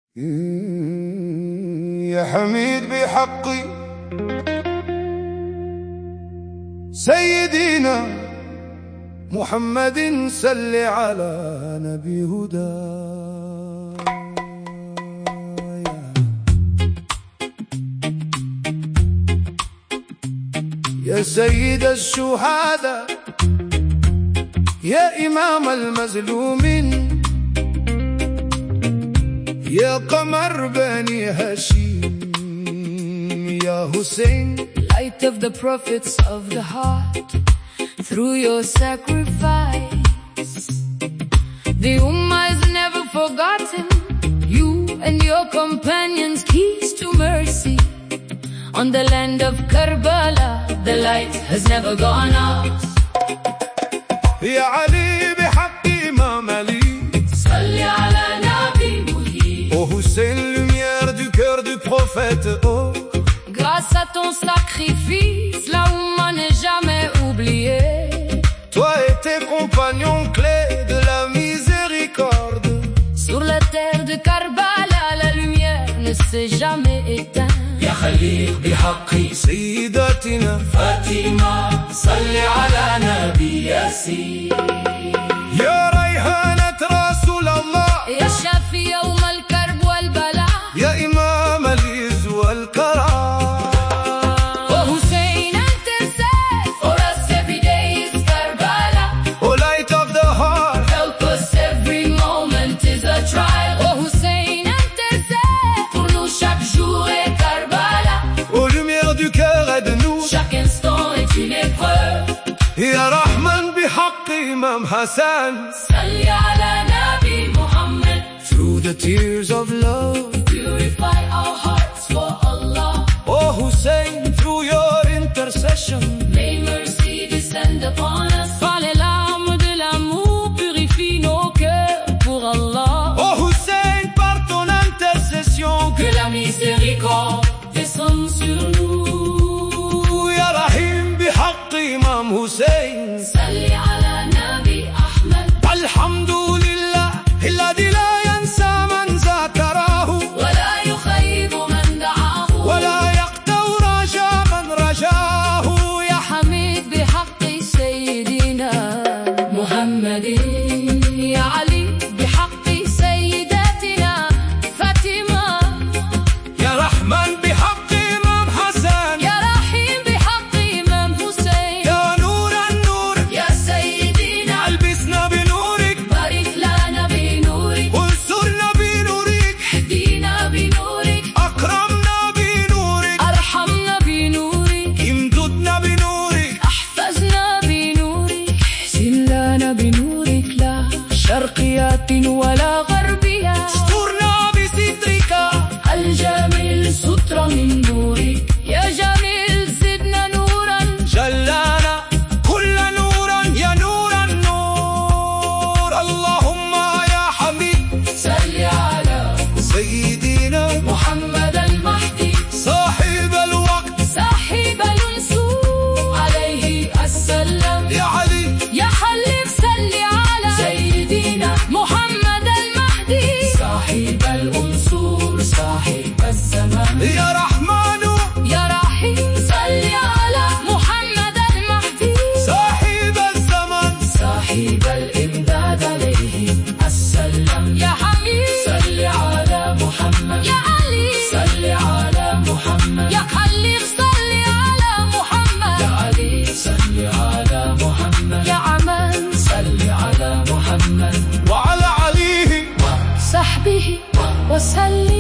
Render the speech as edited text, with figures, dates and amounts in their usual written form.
يا حميد بحقي سيدنا محمد صل على نبي هدى. يا سيد الشهداء يا إمام المظلومين يا قمر بني هاشم يا حسين. Light of the prophets of the heart, through your sacrifice the Ummah is never forgotten. You and your companions keys to mercy. On the land of Karbala the light has never gone out. يا علي بحق إمام علي صل على نبي محيي. Ô Hussein, lumière du cœur du prophète. Oh, grâce à ton sacrifice la Ummah n'est jamais oubliée. toi et tes compagnons clés de la miséricorde. Sur la terre de Karbala la lumière ne s'est jamais éteinte. يا خليل بحق سيداتنا فاطمة صل على نبي ياسين. يا ريحانة رسول الله يا شافي يوم الكرب والبلاء. يا إمام العز والكرم. Oh Hussein, intercede for us every day is Karbala. Oh light of the heart, Help us every moment is a trial. Oh Hussein, intercede pour nous chaque jour est Karbala. oh lumière du cœur aide-nous. Chaque instant est une épreuve. يا رحمن بحق إمام حسن صل على نبي محمد. through the tears of love. Purify our hearts for Allah. Oh Hussein, through your intercession May mercy descend upon us. Par les larmes de l'amour purifie nos cœurs pour Allah. Oh Hussein, par ton intercession Que la miséricorde descende sur nous. يا رحيم بحق إمام حسين. صل على نبي أحمد. الحمد لله الذي لا ينسى من ذكره ولا يخيب من دعاه. ولا يقطع رجاء من رجاه. يا حميد بحق سيدنا محمد. يا علي بحق سيداتنا فاطمة. يا رحمن بحق إمام حسن. يا رحيم بحق إمام حسين. يا نور النور يا سيدنا ألبسنا بنورك. بارك لنا بنورك. انصرنا بنورك. اهدينا بنورك. أكرمنا بنورك. أرحمنا بنورك. امددنا بنورك. احفظنا بنورك. احسن لنا بنورك لا شرقيات ولا غربيات. استرنا بسترك. الجميل سترة من نورك. يا جميل زدنا نورا. جلانا كل نورا يا نور النور. اللهم يا حميد صل على سيدنا محمد المهدي صاحب الوقت. صاحب الأنصور عليه السلام. يا علي يا حليف صل على سيدنا محمد المهدي صاحب الأنصور صاحب الزمان. يا رحمن يا رحيم صل على محمد المهدي صاحب الزمن. صاحب الإمداد عليه السلام. يا حميد صل على محمد. يا علي صل على محمد. يا خليل صل على محمد. يا علي صل على محمد. يا عمان صل على محمد وعلى عليه وصحبه وسلم.